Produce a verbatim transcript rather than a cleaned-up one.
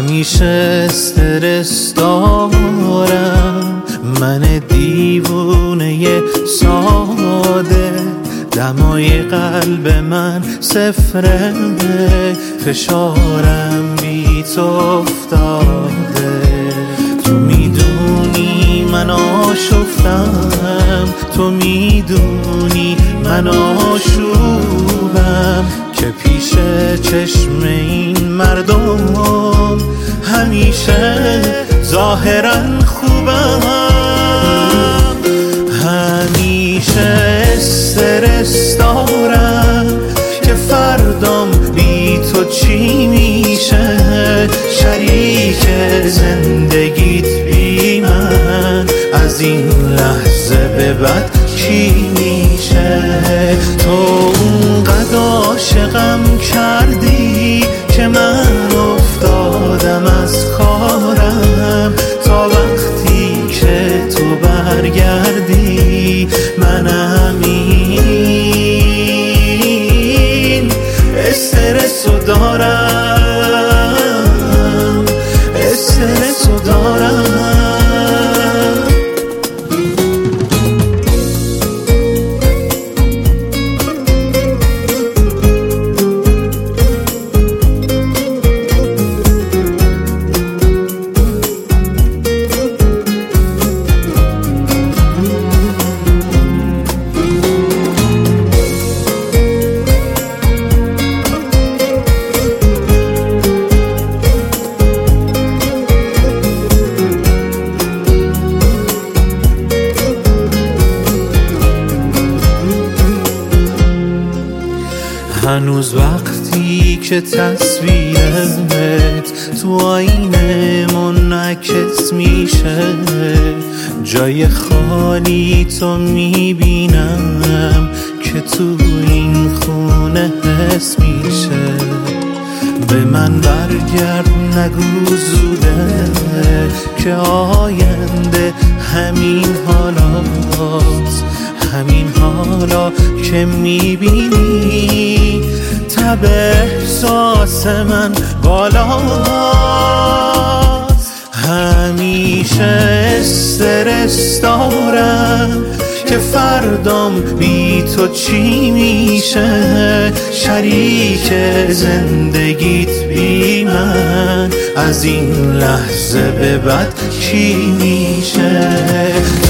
همیشه استرس دارم، من دیوونه ساده، دمای قلب من صفره، فشارم بی تو افتاده. تو میدونی من آشفتم، تو میدونی من آشوبم، که پیش چشم این مردم همیشه ظاهرا خوبم. همیشه استرس دارم که فردام بی تو چی میشه، شریک زندگیت بی من از این لحظه به بعد چی میشه؟ تو اونقدر عاشقم کردی که من افتادم از کارم، تا وقتی که تو برگردی منم این استرسو دارم، استرسو دارم. هنوز وقتی که تصویرت تو آینه منعکس میشه، جای خالی تو میبینم که تو این خونه حس میشه. به من برگرد نگو زوده که آینده همین حالات، همین حالا که میبینی تب احساس من بالاست. همیشه استرس دارم که فردام بی تو چی میشه، شریک زندگیت بی من از این لحظه به بعد چی میشه؟